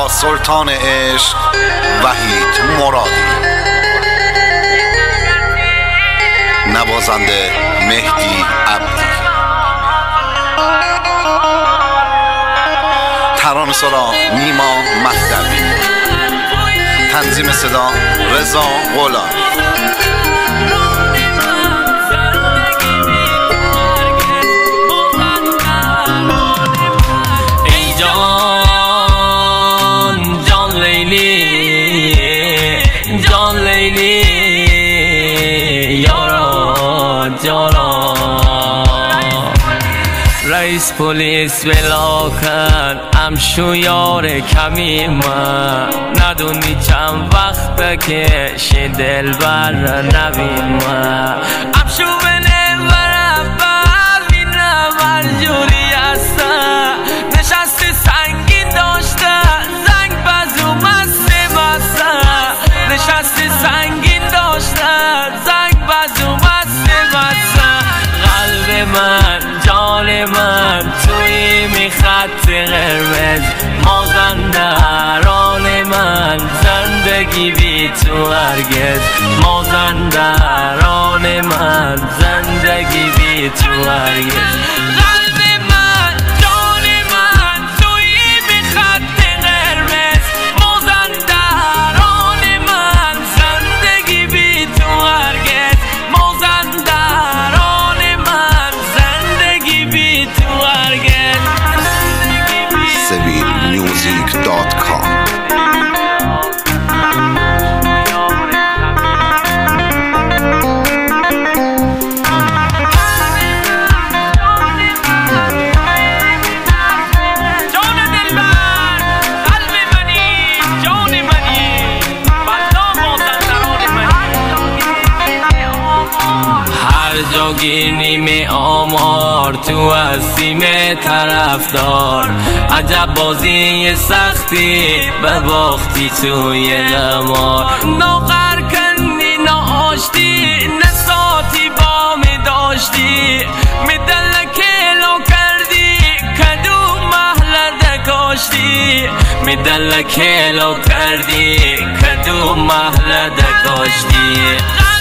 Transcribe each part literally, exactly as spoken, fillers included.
سلطان عشق وحید مرادی، نوازنده مهدی عبدی، ترانه‌سرا نیما مهدوی، تنظیم صدا رضا غلامی. جان لیلی یارا جارا، رئیس پلیس بلا کن امشو یار کمی من، ندونی چند وقته که شه دل بر نبین من، امشو بله برم ببینم هر جوری هستم، نشستی سنگین داشته زنگ بزو مسته مسته، نشستی سنگین داشتن زنگ بزو مسته مسته، قلب من جان من توی می خط قرمز، مازندران من زندگی بی تو هرگز، مازندران من زندگی بی تو هرگز، قلب من جان من توی می خط قرمز، مازندران من زندگی بی تو هرگز، مازندران من زندگی بی تو هرگز. سبیل میوزیک دات کام. جاگی نیمه آمار تو هستیم طرفدار، عجب بازی سختی به باختی توی قمار، ناقر کنی ناشتی نساتی با می داشتی، می دل کلو کردی کدوم محل دکاشتی، می دل کلو کردی کدوم محل دکاشتی،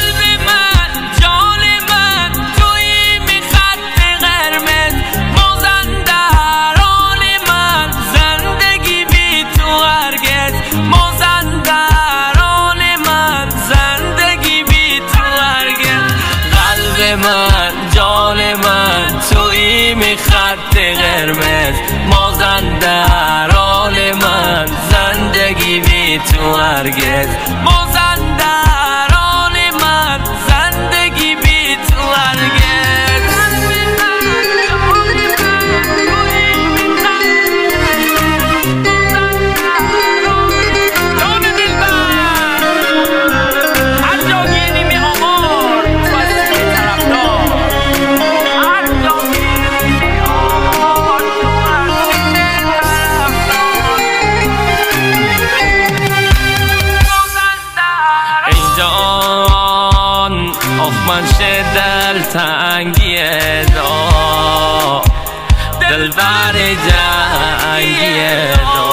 من جان من توی می خط قرمز، مازندران من زندگی بی تو هرگز، مازندران من زندگی بی تو هرگز. من شه دل تنگیه دا دل بر جنگیه دا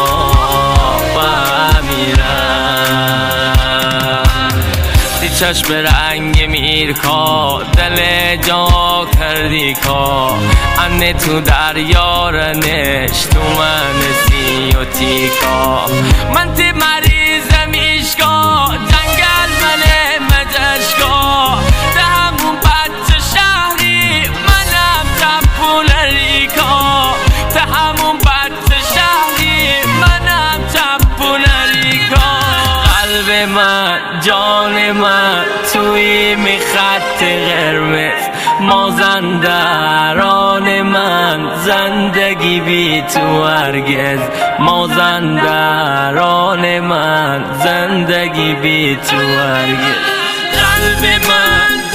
بمیرم، دی چشم رنگ میرکا دل جا کردی کا، انه تو دریا رنش تو من سی و تیکا، من تی مریض میشکا جنگل مله مجشکا، من جان من توی می خط قرمز، مازندران من زندگی بی تو هرگز، مازندران من زندگی بی تو هرگز، قلب من